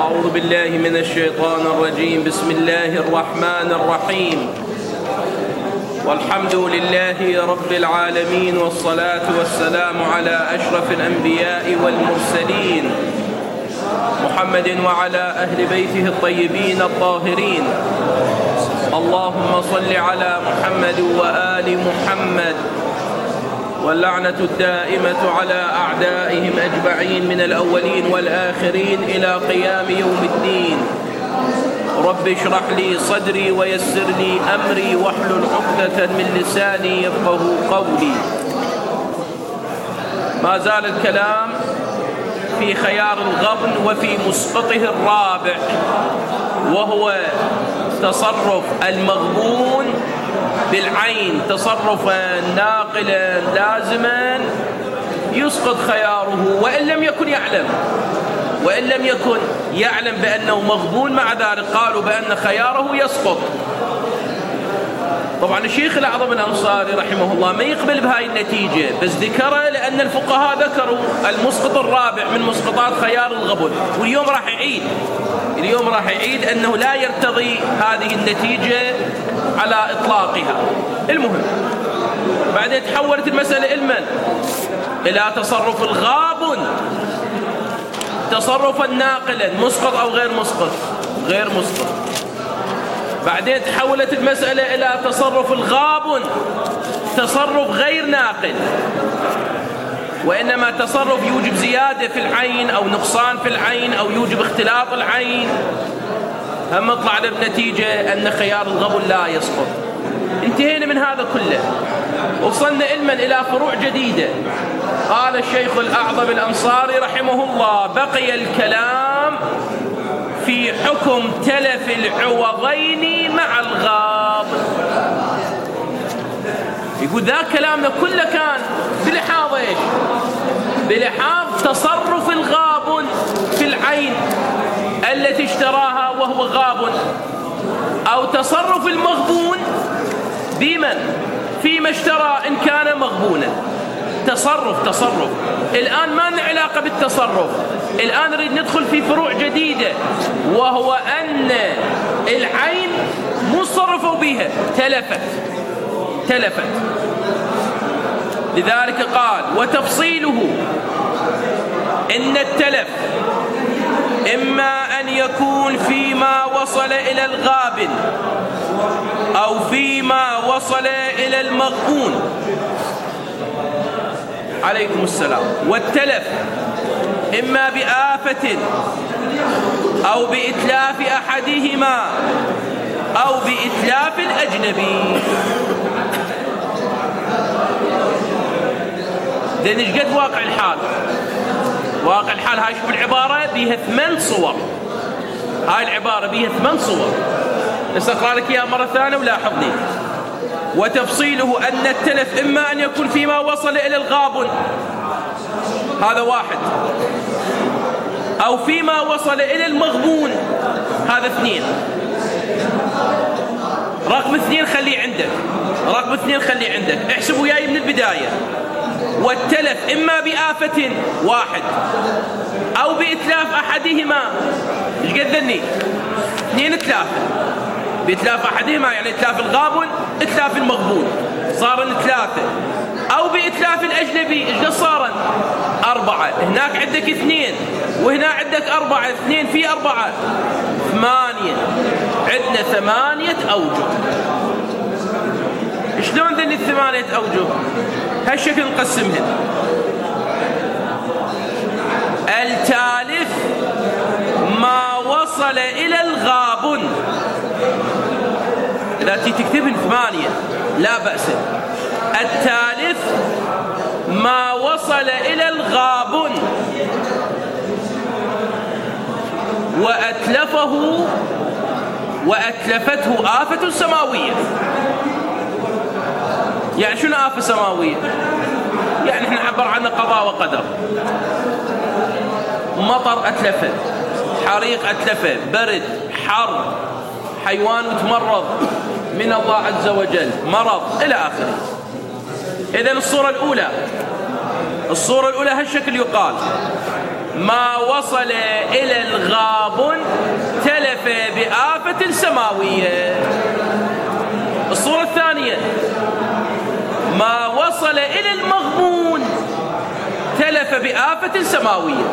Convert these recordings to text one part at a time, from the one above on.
أعوذ بالله من الشيطان الرجيم. بسم الله الرحمن الرحيم. والحمد لله رب العالمين، والصلاة والسلام على أشرف الأنبياء والمرسلين محمد وعلى أهل بيته الطيبين الطاهرين. اللهم صل على محمد وآل محمد، واللعنة الدائمة على أعدائهم أجمعين من الأولين والآخرين إلى قيام يوم الدين. رب اشرح لي صدري ويسر لي أمري واحلل عقدة من لساني يفقهوا قولي. ما زال الكلام في خيار الغبن وفي مسقطه الرابع، وهو تصرف المغبون بالعين تصرفا ناقلا لازما يسقط خياره وإن لم يكن يعلم بأنه مغبون، مع ذلك قالوا بأن خياره يسقط. طبعا الشيخ الأعظم الأنصاري رحمه الله ما يقبل بهاي النتيجة، بس ذكرها لأن الفقهاء ذكروا المسقط الرابع من مسقطات خيار الغبن، واليوم راح يعيد أنه لا يرتضي هذه النتيجة على إطلاقها. المهم بعدين تحولت المسألة إلى تصرف الغابن، تصرفا ناقلا مسقط أو غير مسقط. بعدين تحولت المسألة إلى تصرف الغابن، تصرف غير ناقل، وإنما تصرف يوجب زيادة في العين أو نقصان في العين أو يوجب اختلاط العين. هم طلعنا بنتيجة أن خيار الغبن لا يسقط. انتهينا من هذا كله، وصلنا إلى فروع جديدة. قال الشيخ الأعظم الأنصاري رحمه الله: بقي الكلام في حكم تلف العوضين مع الغاب. يقول ذا كلامنا كله كان بلحاظ ايش؟ بلحاظ تصرف الغابن في العين التي اشتراها وهو غاب، او تصرف المغبون بمن فيما اشترى ان كان مغبونا. تصرف. الآن ما لنا علاقة بالتصرف، الآن نريد ندخل في فروع جديدة، وهو أن العين مو صرفوا بها، تلفت. لذلك قال: وتفصيله إن التلف إما أن يكون فيما وصل إلى الغابن أو فيما وصل إلى المغبون. عليكم السلام. والتلف إما بآفة أو بإتلاف أحدهما أو بإتلاف الأجنبي. لأن إيش قد واقع الحال هاي. شوف العبارة بيها 8 صور. هاي العبارة بيها 8 صور. نسأقرأ لك إياها مرة ثانية ولاحظني. وتفصيله أن التلف إما أن يكون فيما وصل إلى الغابن، هذا واحد، أو فيما وصل إلى المغبون، هذا 2. رقم 2 خليه عندك. احسب وياي من البداية. والتلف إما بآفة، 1، أو بإتلاف أحدهما. إيش قد ذني؟ 2 إتلاف. بإتلاف أحدهما يعني إتلاف الغابن، إتلاف المغبون، صار 3. أو بإتلاف الأجنبي، إيش قد صار؟ 4. هناك عندك 2 وهنا عندك 4. 2 في 4 8. عندنا 8 أوجه. شلون ذني 8 أوجه؟ هالشكل نقسمهن. التالف ما وصل إلى الغابن، لا تكتبن 8 لا بأس. التالف ما وصل إلى الغابن وأتلفته آفة سماوية. يعني شنو آفة سماوية؟ يعني احنا نعبر عنها قضاء وقدر. مطر أتلفه، حريق أتلفه، برد، حر، حيوان متمرض من الله عز وجل، مرض إلى آخره. إذن الصورة الأولى هالشكل يقال: ما وصل إلى الغابن تلف بآفة سماوية. الصورة الثانية ما وصل إلى المغبون تلف بآفة سماوية.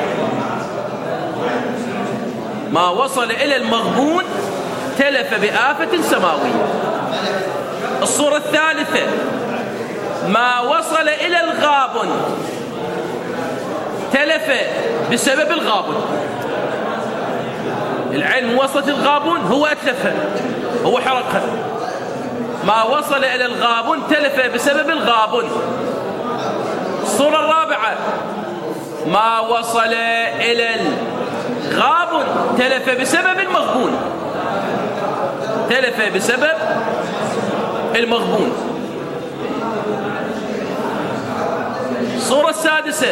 ما وصل إلى المغبون تلف بآفة سماوية. الصورة الثالثة ما وصل إلى الغابن تلف بسبب الغابن. العين وصلت الغابن هو أتلفها، هو حرقها. ما وصل إلى الغابن تلف بسبب الغابن. الصورة الرابعة ما وصل إلى الغابن تلف بسبب المغبون، تلف بسبب المغبون. الصورة السادسة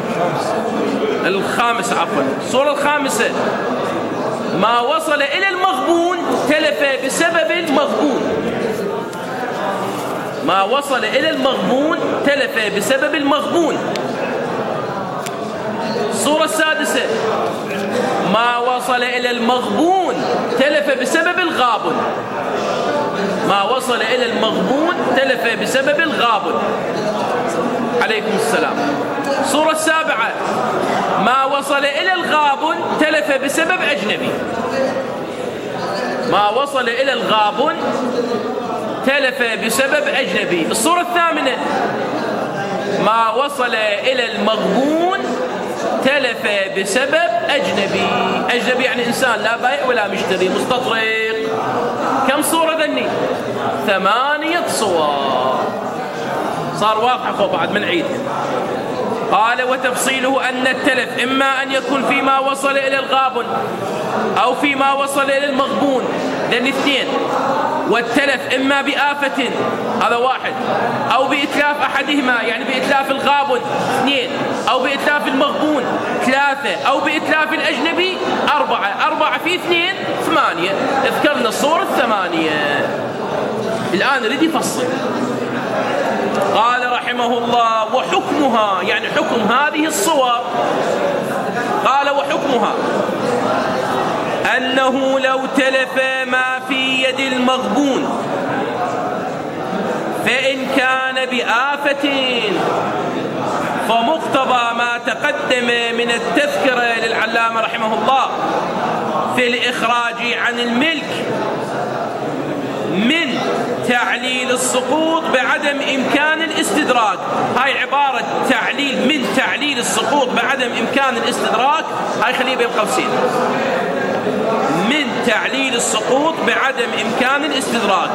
الخامسة عفوا الصورة الخامسة ما وصل إلى المغبون تلف بسبب المغبون. ما وصل إلى المغبون تلف بسبب المغبون. الصورة السادسة ما وصل إلى المغبون تلف بسبب الغابن. ما وصل إلى المغبون تلف بسبب الغابن. عليكم السلام. الصورة السابعة ما وصل إلى الغابن تلف بسبب أجنبي. ما وصل إلى الغابن تلف بسبب أجنبي. الصورة الثامنة ما وصل إلى المغبون تلف بسبب أجنبي. أجنبي يعني إنسان لا بائع ولا مشتري، مستطرق. كم صورة ذني؟ 8 صور. صار واضح بعد من عيد. قال وتفصيله أن التلف إما أن يكون فيما وصل إلى الغابن أو فيما وصل إلى المغبون، لأن اثنين. والتلف إما بآفة، هذا واحد، أو بإتلاف أحدهما يعني بإتلاف الغابن، اثنين، أو بإتلاف المغبون، ثلاثة، أو بإتلاف الأجنبي، أربعة. 4 في 2 8. اذكرنا الصور 8. الآن نريد يفصل. قال رحمه الله وحكمها، يعني حكم هذه الصور. قال وحكمها أنه لو تلف ما في يد المغبون فإن كان بآفة فمقتضى ما تقدم من التذكرة للعلامة رحمه الله في الإخراج عن الملك من تعليل السقوط بعدم إمكان الاستدراك. هاي عبارة تعليل من تعليل السقوط بعدم إمكان الاستدراك، هاي خليه بين قوسين. من تعليل السقوط بعدم إمكان الاستدراك.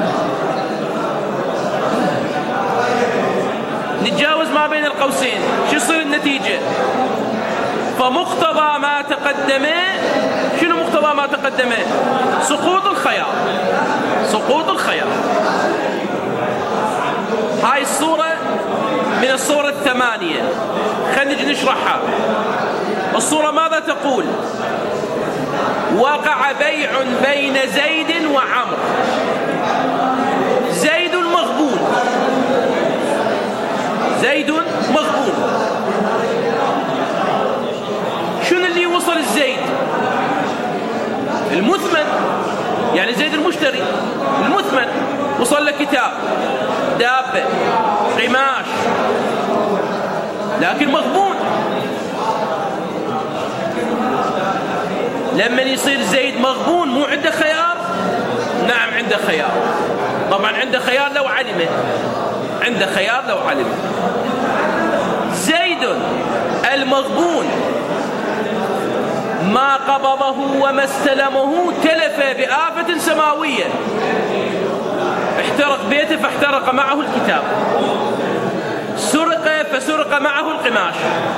نتجاوز ما بين القوسين، شو يصير النتيجة؟ فمقتضى ما تقدم، شنو مقتضى ما تقدم؟ سقوط الخيار. سقوط الخيار. هاي الصورة من الصورة 8. خلينا نجي نشرحها. الصورة ماذا تقول؟ وقع بيع بين زيد وعمر. زيد مغبون، زيد مغبون. شنو اللي وصل الزيد؟ المثمن، يعني زيد المشتري. المثمن وصل له كتاب، دابة، قماش، لكن مغبون. لما يصير زيد مغبون مو عنده خيار؟ نعم عنده خيار. طبعا عنده خيار لو علمه، عنده خيار لو علمه. زيد المغبون ما قبضه وما استلمه تلف بآفة سماوية. احترق بيته فاحترق معه الكتاب، سرق فسرق معه القماش،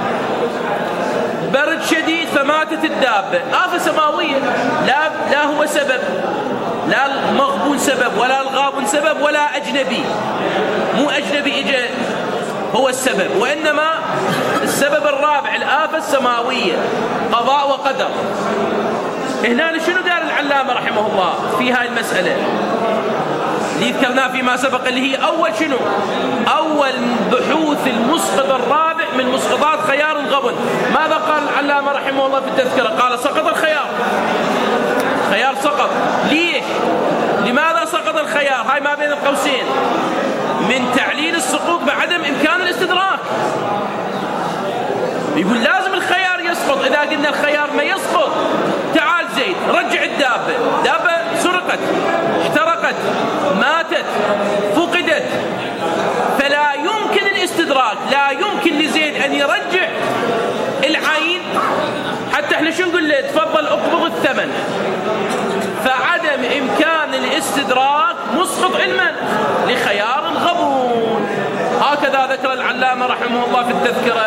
برد شديد فماتت الدابة. آفة سماوية. لا هو سبب، لا المغبون سبب ولا الغابن سبب ولا أجنبي. مو أجنبي إجا هو السبب، وإنما السبب الرابع الآفة السماوية، قضاء وقدر. هنا شنو قال العلامة رحمه الله في هاي المسألة اللي ذكرناه فيما سبق، اللي هي أول شنو؟ أول بحوث المسقط الرابع الرابع من مسقطات خيار الغبن. ماذا قال العلامة رحمه الله في التذكرة؟ قال سقط الخيار، خيار سقط. ليه؟ لماذا سقط الخيار؟ هاي ما بين القوسين من تعليل السقوط بعدم إمكان الاستدراك. يقول لازم الخيار يسقط. إذا قلنا الخيار ما يسقط، تعال زيد رجع الدابة، دابة سرقت، احترقت، ماتت، فقدت، فلا يمكن الاستدراك، لا يمكن لزيد أن يرجع العين حتى احنا شو نقول له؟ تفضل اقبض الثمن. فعدم إمكان الاستدراك مسقط علما لخيار الغبون. هكذا ذكر العلامة رحمه الله في التذكرة.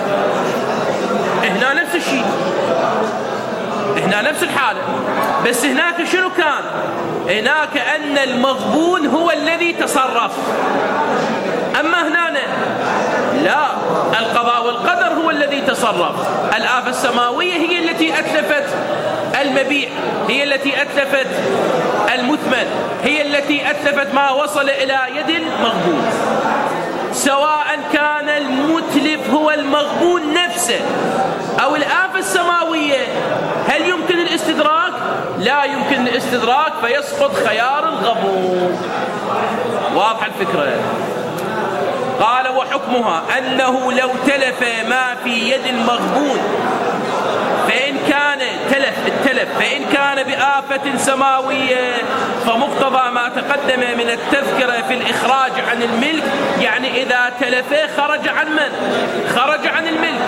هنا نفس الشيء، هنا نفس الحالة، بس هناك شنو كان؟ هناك أن المغبون هو الذي تصرف، أما هنا لا، القضاء والقدر هو الذي تصرف. الآفة السماوية هي التي أتلفت المبيع، هي التي أتلفت المثمن، هي التي أتلفت ما وصل إلى يد المغبون، سواء كان المتلف هو المغبون نفسه أو الآفة السماوية. هل يمكن الاستدراك؟ لا يمكن الاستدراك، فيسقط خيار الغبون. واضح الفكرة؟ قال وحكمها أنه لو تلف ما في يد المغبون فإن كان التلف فإن كان بآفة سماوية فمقتضى ما تقدم من التذكرة في الإخراج عن الملك، يعني إذا تلفه خرج عن من؟ خرج عن الملك.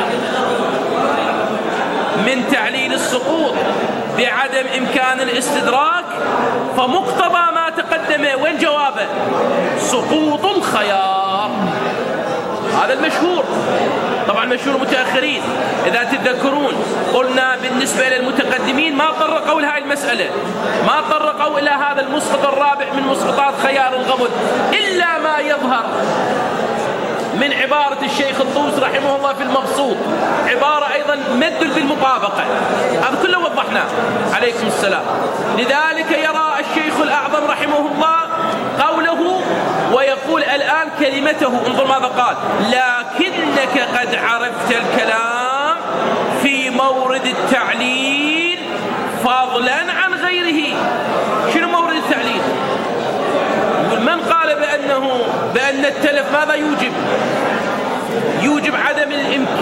من تعليل السقوط بعدم إمكان الاستدراك فمقتضى ما تقدم، وين جوابه؟ سقوط الخيار. هذا المشهور، طبعا مشهور متأخرين. إذا تتذكرون قلنا بالنسبة للمتقدمين ما طرقوا لهذه المسألة، ما طرقوا إلى هذا المسقط الرابع من مسقطات خيار الغبن، إلا ما يظهر من عبارة الشيخ الطوس رحمه الله في المبسوط، عبارة أيضا مدل بالمطابقة، هذا كله وضحناه. عليكم السلام. لذلك يرى الشيخ الأعظم رحمه الله قوله ويقول الآن كلمته، انظر ماذا قال: لكنك قد عرفت الكلام في مورد التعليل فضلا عن غيره. شنو مورد التعليل؟ من قال بأن التلف ماذا يوجب؟ يوجب عدم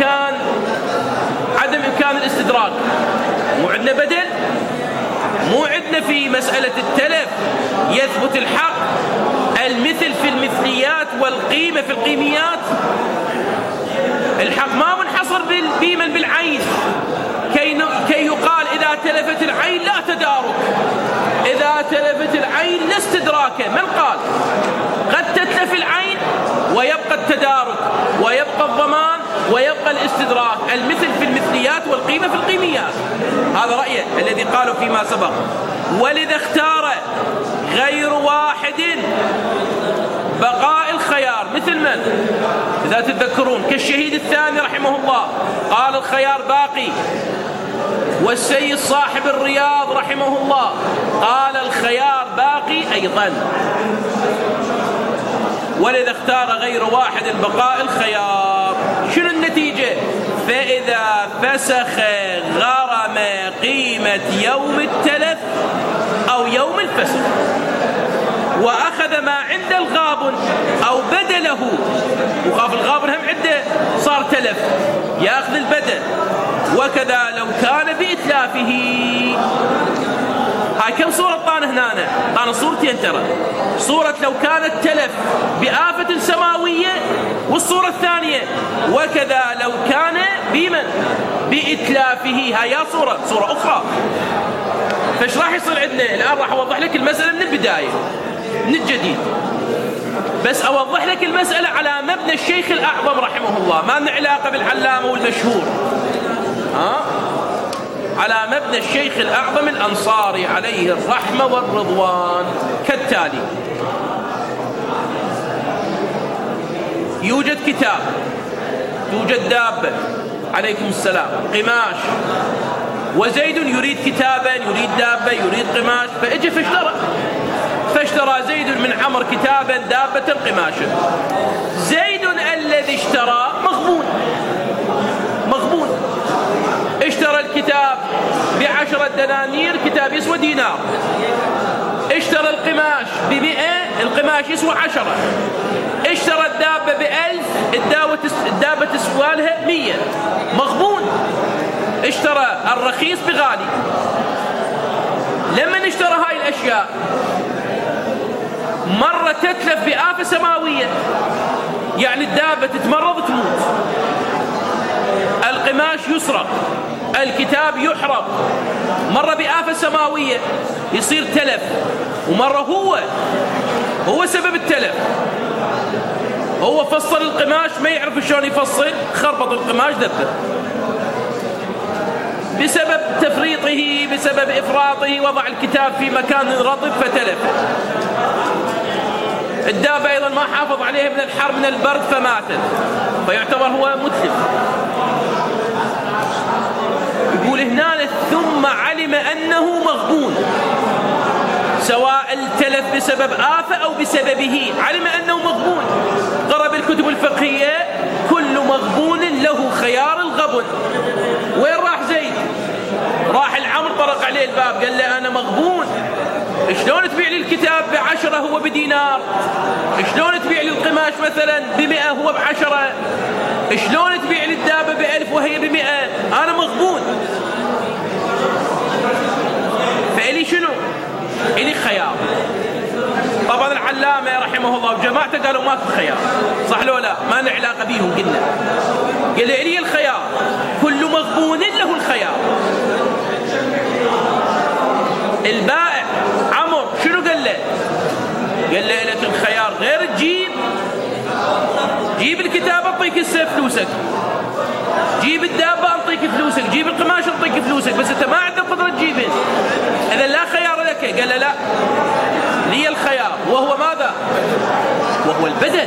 إمكان الاستدراك. مو عندنا بدل، مو عندنا في مسألة التلف يثبت الحق المثل في المثليات والقيمة في القيميات. الحق ما منحصر بمن بالعين كي يقال إذا تلفت العين لا تدارك، إذا تلفت العين لا استدراك. من قال؟ قد تتلف العين ويبقى التدارك ويبقى الضمان ويبقى الاستدراك، المثل في المثليات والقيمة في القيميات. هذا رأيه الذي قالوا فيما سبق. ولذا اختار غير واحد بقاء الخيار، مثل من؟ إذا تتذكرون كالشهيد الثاني رحمه الله قال الخيار باقي، والسيد صاحب الرياض رحمه الله قال الخيار باقي أيضا. ولذا اختار غير واحد بقاء الخيار. شنو النتيجة؟ فإذا فسخ غرم قيمة يوم التلف أو يوم الفسخ وأخذ ما عند الغابن أو بدله، وخاف الغابن هم عنده صار تلف يأخذ البدل، وكذا لو كان بإتلافه. هاي كم صورة طانا هنا؟ طانا صورتين ترى، صورة لو كان التلف بآفة سماوية، والصورة الثانية وكذا لو كان بمن؟ بإتلافه. هاي صورة أخرى. فايش راح يصير عندنا الآن؟ راح أوضح لك المسألة من البداية من الجديد، بس أوضح لك المسألة على مبنى الشيخ الأعظم رحمه الله، ما لنا علاقة بالعلامة والمشهور، على مبنى الشيخ الأعظم الأنصاري عليه الرحمة والرضوان كالتالي: يوجد كتاب، توجد دابة، عليكم السلام، قماش، وزيد يريد كتابا، يريد دابة، يريد قماش، فاجى فاشترى زيد من عمر كتابا، دابة، قماشا. زيد الذي اشترى مغبون. اشترى الكتاب ب10 دنانير، كتاب يسوى دينار. اشترى القماش ب100، القماش يسوى 10. اشترى الدابة ب1000، الدابة تسوى لها 100. مغبون. اشترى الرخيص بغالي. لما اشترى هاي الأشياء مرة تتلف بآفة سماوية، يعني الدابة تتمرض تموت، القماش يسرق، الكتاب يحرق، مرة بآفة سماوية يصير تلف، ومرة هو سبب التلف. هو فصل القماش ما يعرف شلون يفصل، خربط القماش دبه بسبب تفريطه، بسبب إفراطه، وضع الكتاب في مكان رطب فتلف. الدابة أيضا ما حافظ عليها من الحر من البرد فماتت، فيعتبر هو متلف. يقول هنا ثم علم أنه مغبون، سواء التلف بسبب آفة أو بسببه، علم أنه مغبون. قرأ بالكتب الفقهية كل مغبون له خيار الغبن. وين راح زيد؟ راح العمر طرق عليه الباب قال له أنا مغبون، شلون تبيع لي الكتاب ب10 هو بدينار؟ شلون تبيع لي القماش مثلا ب100 هو ب10؟ شلون تبيع لي الدابة ب1000 وهي ب100؟ أنا مغبون. فإلي شنو؟ إلي خيار. طبعا العلامة رحمه الله وجماعته قالوا ماكو خيار، صح لو لا؟ ما لنا علاقة بيهم. قلنا قال إلي الخيار، كل مغبون له الخيار. البائع عمر شنو قال له؟ قال له لك الخيار غير جيب الكتاب أعطيك فلوسك، جيب الدابة أعطيك فلوسك، جيب القماش أعطيك فلوسك، بس أنت ما عندك قدرة تجيبه، إذا لا خيار لك. قال له لا، لي الخيار، وهو ماذا؟ وهو البدل.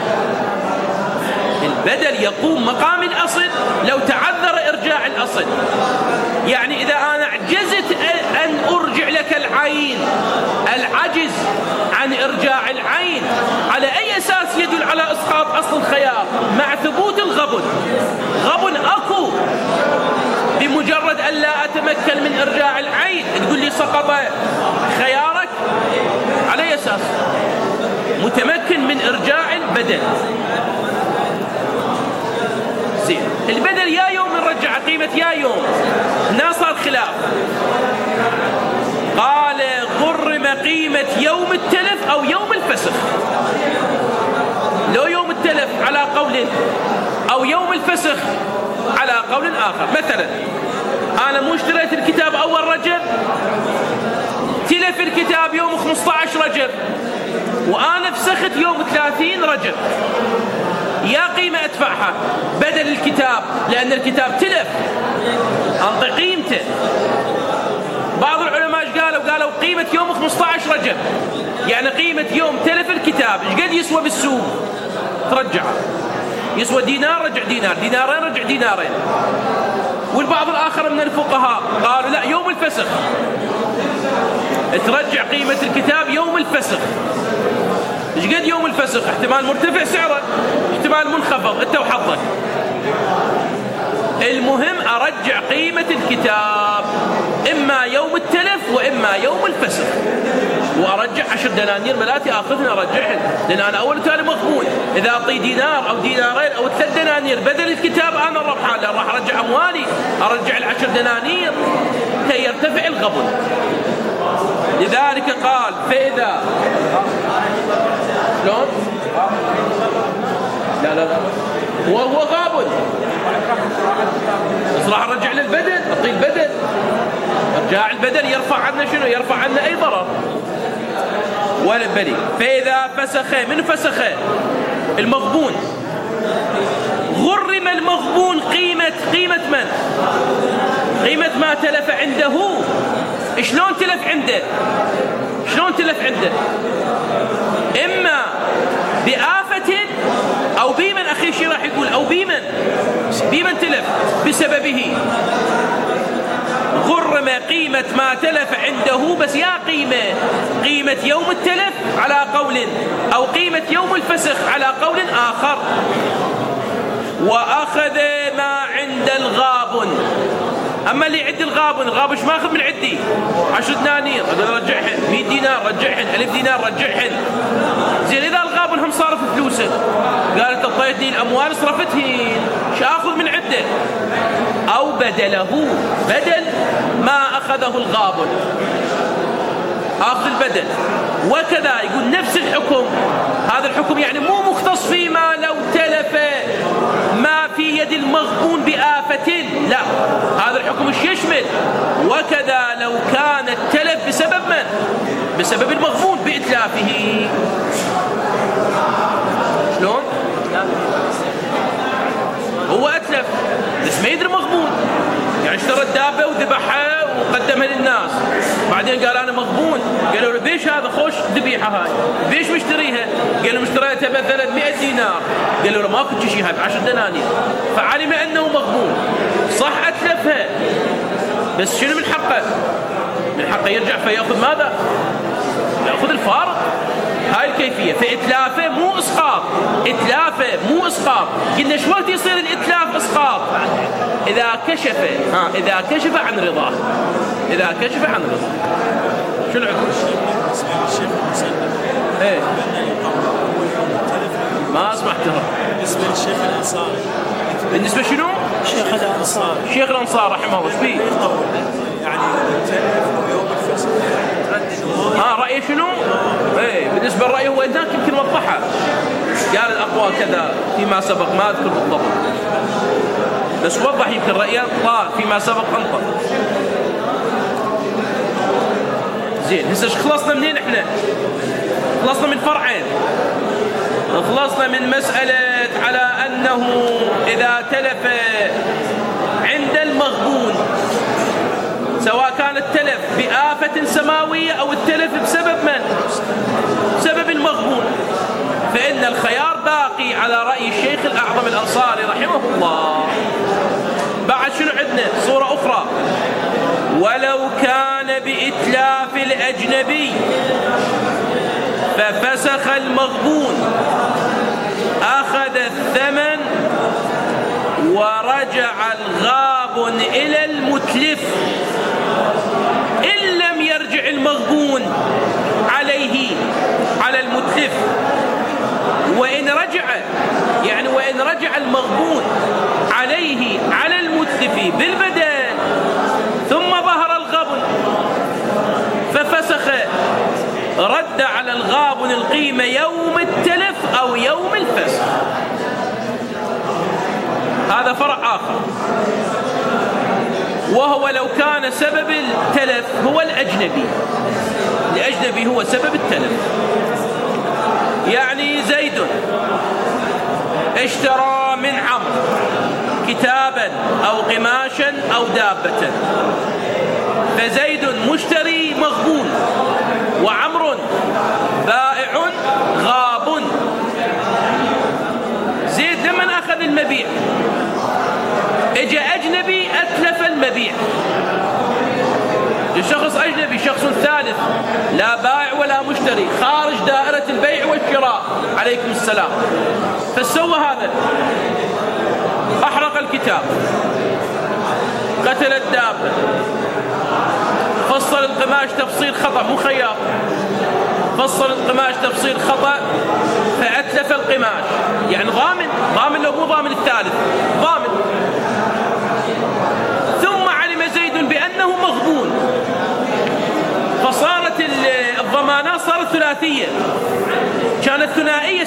البدل يقوم مقام الأصل لو تعذر إرجاع الأصل. يعني إذا أنا عجزت أن أرجع لك العين، العجز عن إرجاع العين على أي أساس يدل على إسقاط أصل الخيار؟ مع ثبوت الغبن. غبن أكو، بمجرد أن لا أتمكن من إرجاع العين تقول لي سقط خيارك، على أي أساس؟ متمكن من إرجاع البدل. زين، البدل يا يوم نرجع قيمة يا يوم. هنا صار خلاف، قال غرم قيمة يوم التلف أو يوم الفسخ. لو يوم التلف على قول، أو يوم الفسخ على قول آخر. مثلا أنا مو اشتريت الكتاب أول رجب، تلف الكتاب يوم 15 رجب، وأنا فسخت يوم 30 رجب. يا قيمة أدفعها بدل الكتاب، لأن الكتاب تلف، أنطي قيمته. بعض العلماء قالوا قيمة يوم 15 رجب، يعني قيمة يوم تلف الكتاب ايش قد يسوى بالسوق؟ ترجعه، يسوى دينار رجع دينار، دينارين رجع دينارين. والبعض الآخر من الفقهاء قالوا لا، يوم الفسخ ترجع قيمة الكتاب يوم الفسخ. ايش قد يوم الفسخ؟ احتمال مرتفع سعره، احتمال منخفض، انت وحظك. المهم أرجع قيمة الكتاب إما يوم التلف وإما يوم الفسخ، وأرجع 10 دنانير ملاتي آخذهن أرجعهن، لأن أنا أول وتالي مغبون. إذا أعطي دينار أو دينارين أو 3 دنانير بدل الكتاب أنا الربحان، لأن راح أرجع أموالي، أرجع 10 دنانير كي يرتفع الغبن. لذلك قال فإذا شلون؟ لا وهو غابن، بس راح ارجع للبدل، اعطي البدل. ارجاع البدل يرفع عنا شنو؟ يرفع عنا اي ضرر ولا بريء. فاذا فسخ، من فسخ؟ المغبون. غرم المغبون قيمة من؟ قيمة ما تلف عنده. شلون تلف عنده؟ شلون تلف عنده؟ اما بآفة أو بمن، أخي شي راح يقول أو بمن تلف بسببه. غرم قيمة ما تلف عنده، بس يا قيمة يوم التلف على قول، أو قيمة يوم الفسخ على قول آخر. وأخذ ما عند الغابن. أما اللي عند الغابن ايش ماخذ من عندي؟ 10 دنانير أقول رجعهن، 100 دينار رجعهن، 1000 دينار رجعهن. زين إذا الغابن هم صارف فلوسه، قال أنت أعطيتني الأموال صرفتهن، شو آخذ من عنده؟ أو بدله، بدل ما أخذه الغابن، آخذ البدل. وكذا يقول نفس الحكم، هذا الحكم يعني مو مختص فيما لو تلف ما في يد المغبون بآفة، لا، هذا الحكم ايش يشمل؟ وكذا لو كان التلف بسبب من؟ بسبب المغبون بإتلافه. شلون؟ هو أتلف بس ما يدري مغبون، يعني اشترى الدابة وذبحها وقدمها للناس، بعدين قال أنا مغبون، قالوا له بيش هذا خوش ذبيحة هاي، بيش مشتريها؟ قال له اشتريتها مثلا 100 دينار، قالوا له ما كنت شيء هاي ب10 دنانير، فعلم أنه مغبون، صح أتلفها، بس شنو من حقه؟ من حقه يرجع فيأخذ ماذا؟ يأخذ الفارق. هاي الكيفية. فإتلافه مو إسقاط، إتلافه مو إسقاط. قلنا شو وقت يصير الإتلاف إسقاط؟ إذا كشف عن رضاه، إذا كشف عن رضاه. شو العذر؟ إيه ما سمعتها. بالنسبة للشيخ الأنصاري. بالنسبة شنو؟ شيخ الأنصار رحمه الله. ايش بيه؟ يعني يوم الفصل. رأيه شنو؟ ايه بالنسبة للرأي هو هناك يمكن وضحها، قال الأقوى كذا فيما سبق، ما أذكر بالضبط، بس وضح يمكن رأيه طال فيما سبق أنطق. زين هسه خلصنا منين احنا؟ خلصنا من فرعين. خلصنا من مسألة على أنه إذا تلف عند المغبون، سواء كان التلف بآفة سماوية أو التلف بسبب من؟ بسبب المغبون، فإن الخيار باقي على رأي الشيخ الأعظم الأنصاري رحمه الله. بعد شنو عندنا؟ صورة أخرى، ولو كان بإتلاف الأجنبي ففسخ المغبون أخذ الثمن ورجع الغابن إلى المتلف إن لم يرجع المغبون عليه على المتلف. وإن رجع المغبون عليه على المتلف بالبدل ثم ظهر الغبن ففسخ، رد على الغابن القيمة يوم التلف أو يوم الفسخ. هذا فرع آخر، وهو لو كان سبب التلف هو الأجنبي هو سبب التلف. يعني زيد اشترى من عمرو كتابا أو قماشا أو دابة، فزيد مشتري مغبون وعمرو بائع غاب. زيد لما أخذ المبيع اجى أجنبي أتلف المبيع، شخص أجنبي، شخص ثالث لا بائع ولا مشتري، خارج دائرة البيع والشراء، عليكم السلام، فسوى هذا، أحرق الكتاب، قتل الدابة، فصل القماش تفصيل خطأ مو خياط، فصل القماش تفصيل خطأ فأتلف القماش، يعني ضامن لو مو ضامن الثالث، ضامن. ثم علم زيد بأنه مغبون، فصارت الضمانات صارت ثلاثية، كانت ثنائية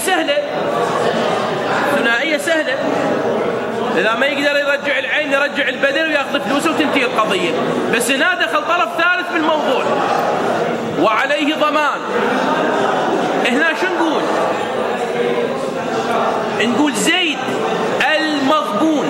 سهلة، إذا ما يقدر يرجع العين يرجع البدل ويأخذ فلوسه وتنتهي القضية. بس هنا دخل طرف ثالث بالموضوع وعليه ضمان. هنا شو نقول زيد المغبون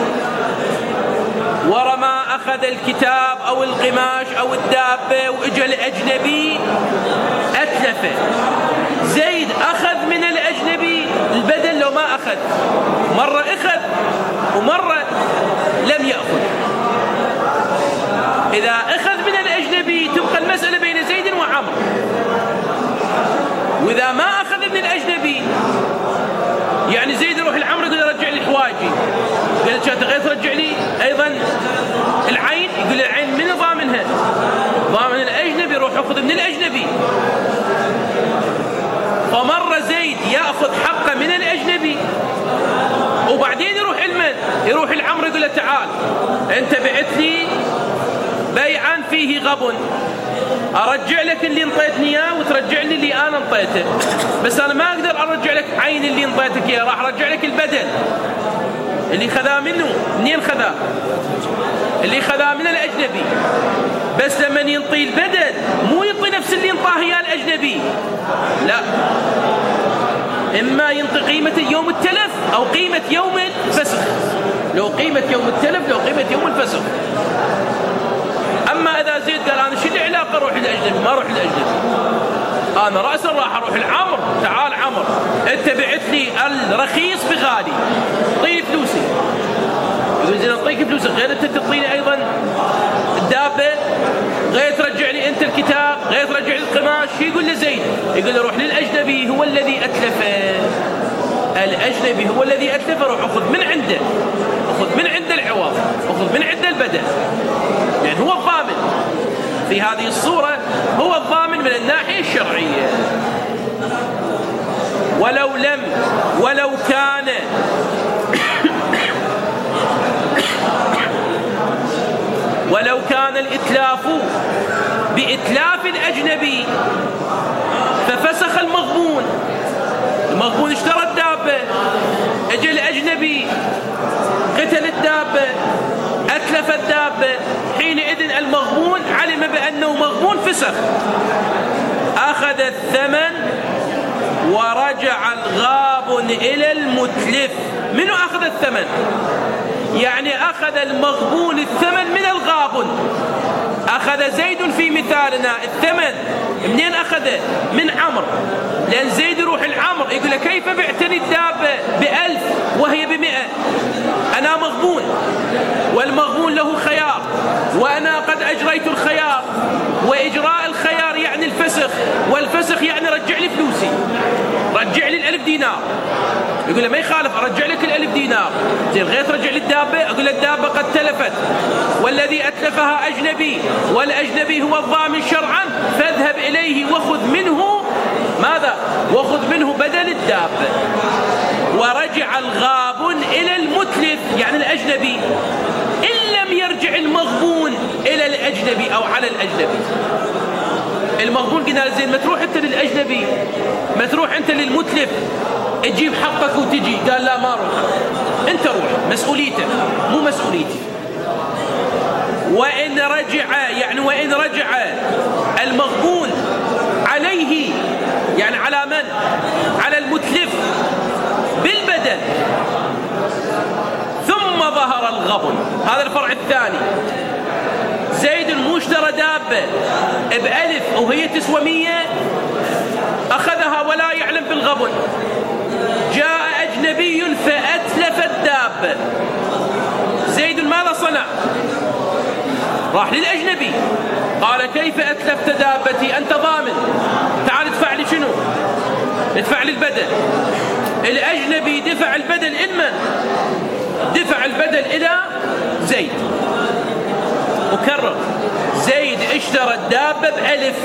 ورما أخذ الكتاب أو القماش أو الدابة وإجا الأجنبي أتلفه. زيد أخذ من الأجنبي البدل لو ما أخذ، مرة أخذ ومرة لم يأخذ. إذا أخذ من الأجنبي تبقى المسألة بين زيد وعمر، وإذا ما أخذ من الأجنبي يعني زيد يروح العمر يقول رجع لي حوايجي، شاته غير ترجع لي أيضا العين. يقول العين من ضامنها؟ ضامن الأجنبي، روح أخذ من الأجنبي. فمر زيد يأخذ حقه من الأجنبي، وبعدين يروح المن، يروح العمر يقول له تعال أنت بعت لي بيعا فيه غبن، أرجع لك اللي انطيتني إياه وترجع لي اللي أنا انطيته، بس أنا ما أقدر أرجع لك عين اللي انطيتك إياه، راح أرجع لك البدل اللي خذاه منه. منين خذاه؟ اللي خذاه من الأجنبي. بس لما ينطي البدل مو ينطي نفس اللي انطاه إياه الأجنبي، لا، إما ينطي قيمة يوم التلف أو قيمة يوم الفسخ. لو قيمة يوم التلف لو قيمة يوم الفسخ. أما إذا زيد قال أنا شو العلاقة أروح للأجنبي؟ ما أروح للأجنبي، أنا رأسا راح أروح العمر. تعال عمر أنت بعت لي الرخيص بغالي، طيني فلوسي. يقول زين أعطيك فلوسك، غير أنت تعطيني أيضا الدابة، غير ترجع لي أنت الكتاب، غير ترجع لي القماش. يقول لزيد، يقول له روح للأجنبي هو الذي أتلفه، الأجنبي هو الذي أتلفه، روح أخذ من عنده، أخذ من عنده العوض، أخذ من عنده البدل، يعني هو الضامن في هذه الصورة، هو الضامن من الناحية الشرعية. ولو كان ولو كان الإتلاف بإتلاف الأجنبي ففسخ المغبون. المغبون اشترى الدابة، اجى الأجنبي قتل الدابة، أتلف الدابة، حينئذ المغبون علم بأنه مغبون، فسخ، أخذ الثمن ورجع الغابن إلى المتلف. منو أخذ الثمن؟ يعني أخذ المغبون الثمن من الغابن. أخذ زيد في مثالنا الثمن منين أخذه؟ من عمر، لأن زيد يروح العمر يقول له كيف بعتني الدابة ب1000 وهي ب100؟ أنا مغبون، والمغبون له خيار، وأنا قد أجريت الخيار، وإجراء الخيار يعني الفسخ، والفسخ يعني رجع لي فلوسي، رجع لي 1000 دينار. يقول له ما يخالف، أرجع لك 1000 دينار. زين غير ترجع لي الدابة، أقول الدابة قد تلفت، والذي أتلفها أجنبي، والأجنبي هو الضامن شرعا، فاذهب إليه وخذ منه ماذا؟ وخذ منه بدل الدابة. ورجع الغابن إلى المتلف يعني الأجنبي، إن لم يرجع المغبون إلى الأجنبي أو على الأجنبي. المغبون قلنا زين ما تروح أنت للأجنبي، ما تروح أنت للمتلف تجيب حقك وتجي. قال لا ما روح، أنت روح، مسؤوليتك مو مسؤوليتي. وإن رجع المغبون عليه، يعني على من؟ على المتلف بالبدل، ثم ظهر الغبن. هذا الفرع الثاني. زيد مو اشترى دابة ب1000 وهي تسوى 100، أخذها ولا يعلم بالغبن. جاء أجنبي فأتلف الدابة. زيد ماذا صنع؟ راح للأجنبي قال كيف أتلفت دابتي؟ أنت ضامن، تعال ادفع لي شنو؟ ادفع لي البدل. الأجنبي دفع البدل إلمن؟ دفع البدل إلى زيد. أكرر، زيد اشترى الدابة ب1000،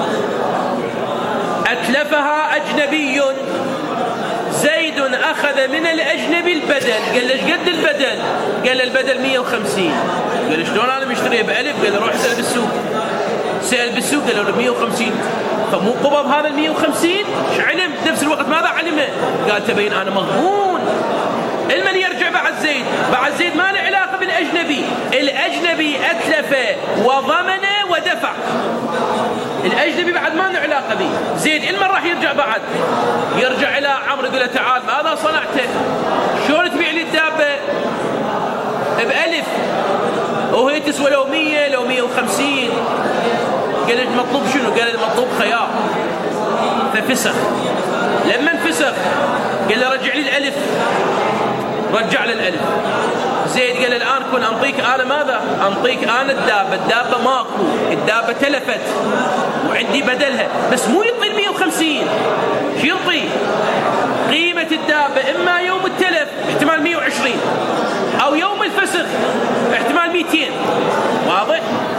أتلفها أجنبي، زيد أخذ من الأجنبي البدل. قال ليش قد البدل؟ قال البدل 150. قال شلون أنا مشتريه ب1000؟ قال روح اسأل بالسوق. سأل بالسوق قال له 150. فمو قبض هذا 150؟ ايش علم؟ نفس الوقت ماذا علمه؟ قال تبين أنا مغبون. المن يرجع بعد زيد؟ بعد زيد ما له علاقة بالأجنبي، الأجنبي أتلف وضمن ودفع، الأجنبي بعد ما له علاقة به. زيد المن راح يرجع بعد؟ يرجع إلى عمرو يقول له تعال ماذا صنعت؟ شلون تبيع لي الدابة ب1000 وهي تسوى لو 100 لو 150؟ قال المطلوب شنو؟ قال المطلوب خيار. ففسخ. لما انفسخ قال له رجع لي 1000، رجع له 1000. زيد قال الآن كن أنطيك أنا ماذا؟ أنطيك أنا الدابة ماكو، الدابة تلفت وعندي بدلها، بس مو يعطي 150. شو يعطي؟ قيمة الدابة إما يوم التلف احتمال 120، أو أو يوم الفسخ احتمال 200. واضح؟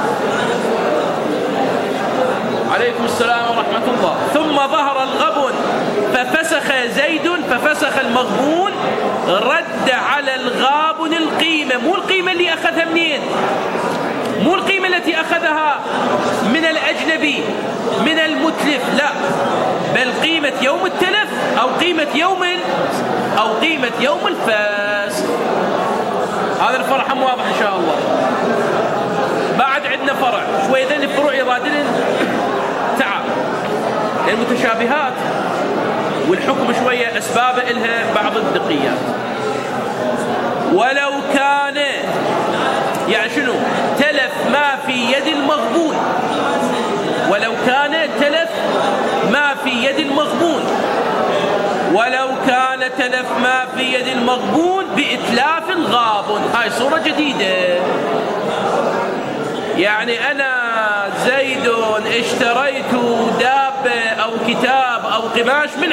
عليكم السلام ورحمة الله. ثم ظهر الغبن ففسخ زيد ففسخ المغبون، رد على الغابن القيمة. مو القيمة اللي أخذها منين، مو القيمة التي أخذها من الأجنبي من المتلف، لا، بل قيمة يوم التلف أو قيمة يوم الفاسق. هذا الفرع هم واضح إن شاء الله. بعد عندنا فرع شوي ذن الفروع يرادلن تعال المتشابهات والحكم شوية أسباب إلها بعض الدقيات. ولو كان يعني شنو تلف ما في يد المغبون، ولو كان تلف ما في يد المغبون، ولو كان تلف ما في يد المغبون بإتلاف الغابن. هاي صورة جديدة. يعني أنا زيد اشتريت دابة أو كتاب أو قماش من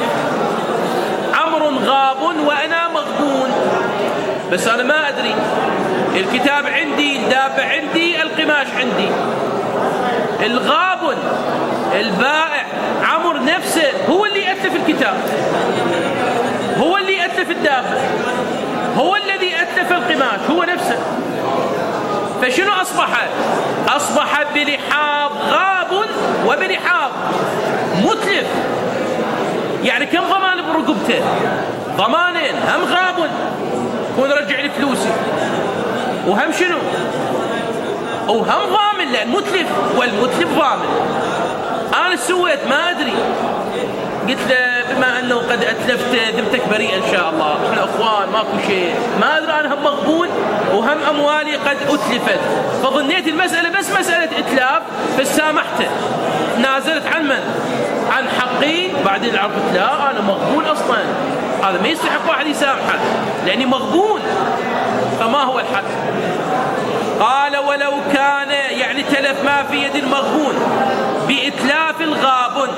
عمرو غاب وأنا مغبون، بس أنا ما أدري، الكتاب عندي، الدابة عندي، القماش عندي. الغابن البائع عمرو نفسه هو اللي أتلف الكتاب، هو اللي أتلف الدابة، هو الذي أتلف القماش، هو نفسه. فشنو أصبح بلحاظ غاب وبلحاظ متلف. يعني كم ضمان برقبته؟ ضمانين، هم غاب كون رجع لي فلوسي، وهم شنو؟ وهم ضامن لأن متلف، والمتلف ضامن. أنا سويت ما أدري، قلت له بما أنه قد أتلفت ذمتك بريئة إن شاء الله، إحنا أخوان ماكو شيء، ما أدري أنا هم مغبون وهم أموالي قد أتلفت، فظنيت المسألة بس مسألة إتلاف فسامحته، نازلت عن من؟ عن حقي. بعدين عرفت لا أنا مغبون أصلا، هذا ما يستحق واحد يسامحه لأني مغبون. فما هو الحق؟ قال ولو كان يعني تلف ما في يد المغبون بإتلاف الغابن،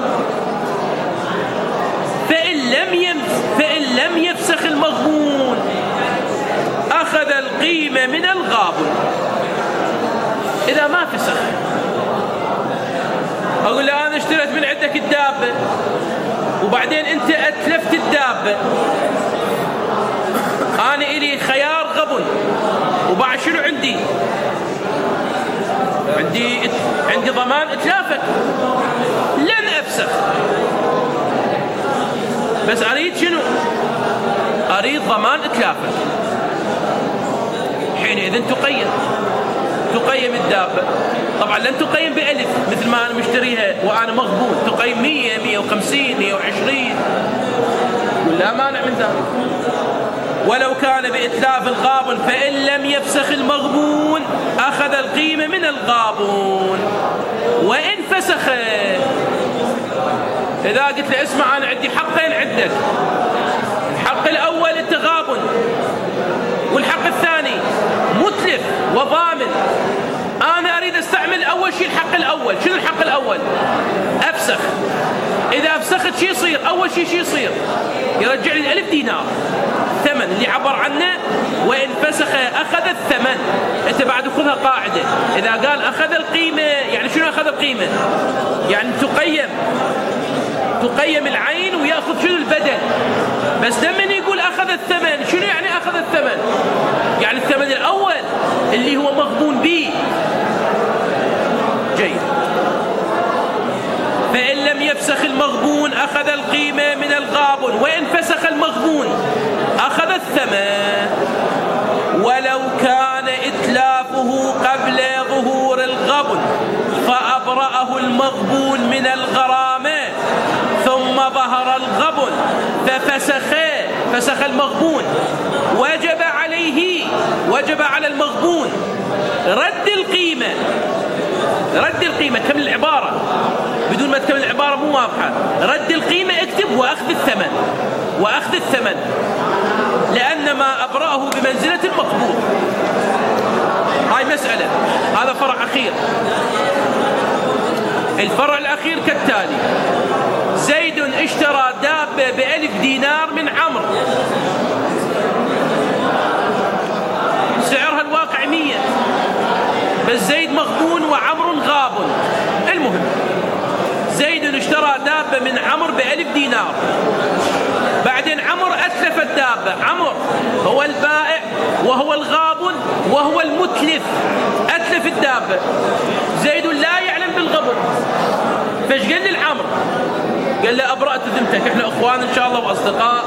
فإن لم يفسخ المغبون أخذ القيمة من الغابن. إذا ما فسخ، أقول له أنا اشتريت من عندك الدابة وبعدين أنت أتلفت الدابة، أنا إلي خيار غبن، وبعد شنو عندي ضمان إتلافك، لن أفسخ، بس أريد شنو؟ أريد ضمان إتلافك. حينئذ تقيم الدابة. طبعا لن تقيم بألف مثل ما أنا مشتريها وأنا مغبون، تقيم 100 150 120 ولا مانع من ذلك. ولو كان بإتلاف الغابن فإن لم يفسخ المغبون أخذ القيمة من الغابون. وإن فسخ، إذا قلت له اسمع أنا عندي حقين عندك، الحق الأول التغابن، والحق الثاني متلف وضامن، أنا أريد أستعمل أول شيء الحق الأول. شنو الحق الأول؟ أفسخ. إذا أفسخت شو يصير؟ أول شيء شو يصير؟ يرجع لي 1000 دينار ثمن اللي عبر عنه. وإن فسخ أخذ الثمن. أنت بعد خذها قاعدة، إذا قال أخذ القيمة يعني شنو أخذ القيمة؟ يعني تقيم العين ويأخذ شنو البدل. بس لما يقول أخذ الثمن، شنو يعني أخذ الثمن؟ يعني الثمن الأول اللي هو مغبون به. جيد. فإن لم يفسخ المغبون أخذ القيمة من الغابن، وإن فسخ المغبون أخذ الثمن. ولو كان إتلافه قبل ظهور الغبن فأبرأه المغبون من الغرامة ثم ظهر الغبن ففسخ المغبون، وجب على المغبون رد القيمة. كمل العبارة، بدون ما تكمل العبارة مو واضحة. رد القيمة اكتب وأخذ الثمن لأن ما أبرأه بمنزلة المقبول. هاي مسألة. هذا فرع أخير. الفرع الأخير كالتالي: زيد اشترى دابة ب1000 دينار من عمرو، بس زيد مغبون وعمر غاب. المهم زيد اشترى دابة من عمر ب1000 دينار، بعدين عمر أتلف الدابة. عمر هو البائع وهو الغابن وهو المتلف، أتلف الدابة. زيد لا يعلم بالغبن، فايش قال لي العمر؟ قال له أبرأت ذمتك، احنا اخوان ان شاء الله واصدقاء،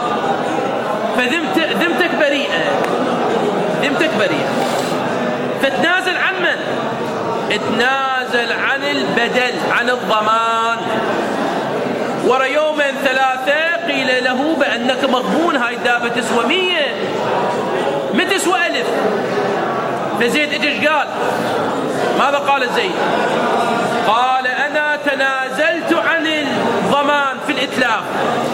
فذمتك بريئة، ذمتك بريئة. فتنازل عن من؟ اتنازل عن البدل، عن الضمان. ورا يومين ثلاثة قيل له بأنك مغبون، هاي الدابة تسوى 100، ما تسوى 1000. فزيد اجش قال ماذا قال زيد؟ قال أنا تنازلت عن الضمان في الإتلاف،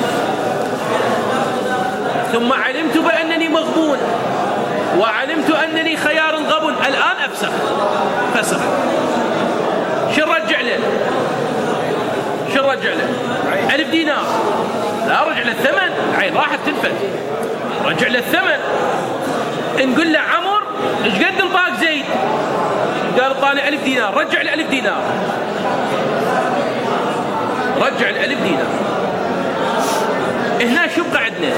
ثم علمت بأنني مغبون وعلمت أنني خيار غبن، الآن أفسخ. فسخ. شو نرجع له؟ شو نرجع له؟ 1000 دينار. لا رجع له الثمن، عين راحت تنفذ، رجع له الثمن. نقول له عمر ايش قد انطاك زيد؟ قال طاني 1000 دينار، رجع له 1000 دينار، رجع ال1000 دينار. هنا شو يبقى عندنا؟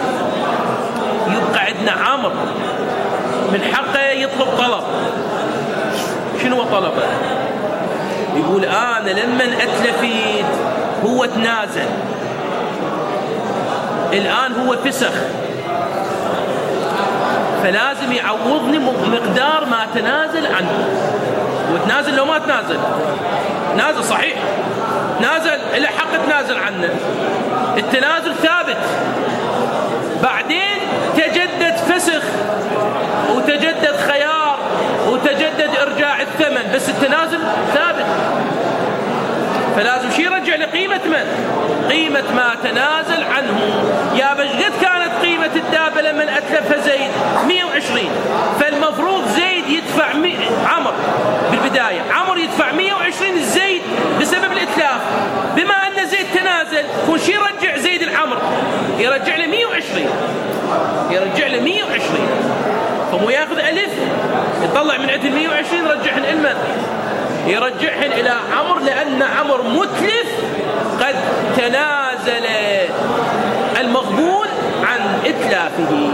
يبقى عندنا عمر من حقه يطلب طلب. شنو طلبه؟ يقول أنا لمن أتلفيت هو تنازل، الآن هو فسخ، فلازم يعوضني مقدار ما تنازل عنه. وتنازل لو ما تنازل، نازل صحيح، نازل إلى حق تنازل عنه، التنازل ثابت. بعدين تجدد فسخ وتجدد خيار وتجدد إرجاع الثمن، بس التنازل ثابت. فلازم شي يرجع لقيمة من؟ قيمة ما تنازل عنه. يا بش قد كانت قيمة الدابة لما أتلفها زيد 120، فالمفروض زيد يدفع عمر بالبداية، عمر يدفع 120 الزيد بسبب الإتلاف. بما أن زيد تنازل، كون شي يرجع زيد العمر؟ يرجع له 120، يرجع له 120. فمو ياخذ 1000 يطلع من عند 120 يرجعهن المن، يرجعهن إلى عمر، لأن عمر متلف قد تنازل المغبون عن إتلافه.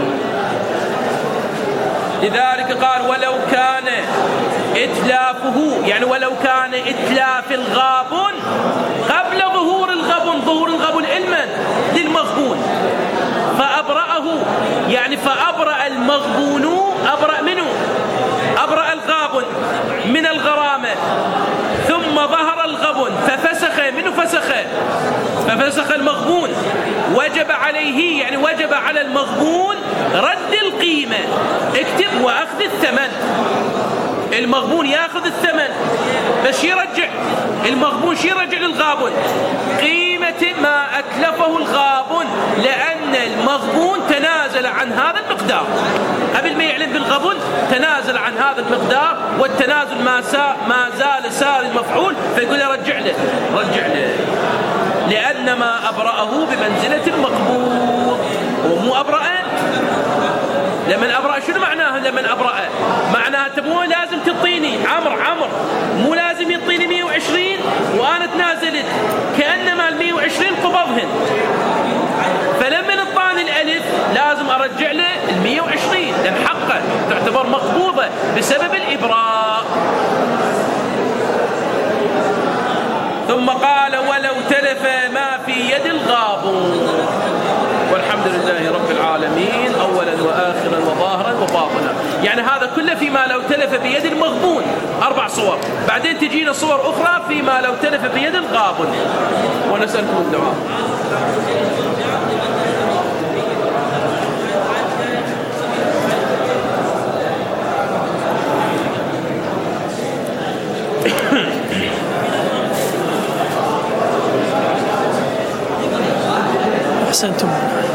لذلك قال ولو كان إتلافه، يعني ولو كان إتلاف الغابن قبل ظهور الغبن، ظهور الغبن علما للمغبون، فأبرأه، يعني فأبرأ المغبون، أبرأ منه، أبرأ الغابن من الغرامة، ثم ظهر الغبن ففسخ منه، ففسخ المغبون، وجب عليه، يعني وجب على المغبون رد القيمة. اكتب وأخذ الثمن. المغبون ياخذ الثمن بس يرجع، المغبون شي يرجع للغابن؟ قيمة ما أتلفه الغابن، لأن المغبون تنازل عن هذا المقدار قبل ما يعلن بالغبن، تنازل عن هذا المقدار، والتنازل ما زال سار المفعول، فيقول له رجع له، رجع له، لأن ما أبرأه بمنزلة المقبول. ومو أبرأ، لمن أبرأ شنو معناه؟ لمن أبرأ معناه مو لازم تعطيني عمر مو لازم يعطيني 120 وأنا تنازلت، كأنما 120 قبضهن، فلما نطاني 1000 لازم أرجع له 120، لأن حقه تعتبر مقبوضة بسبب الإبراء. ثم قال ولو تلف ما في يد الغابون. والحمد لله رب العالمين، أولا وآخرا وظاهرا وباطنا. يعني هذا كله فيما لو تلف بيد المغبون، 4 صور، بعدين تجينا صور أخرى فيما لو تلف بيد الغابن. ونسألكم الدعاء. أحسنتم.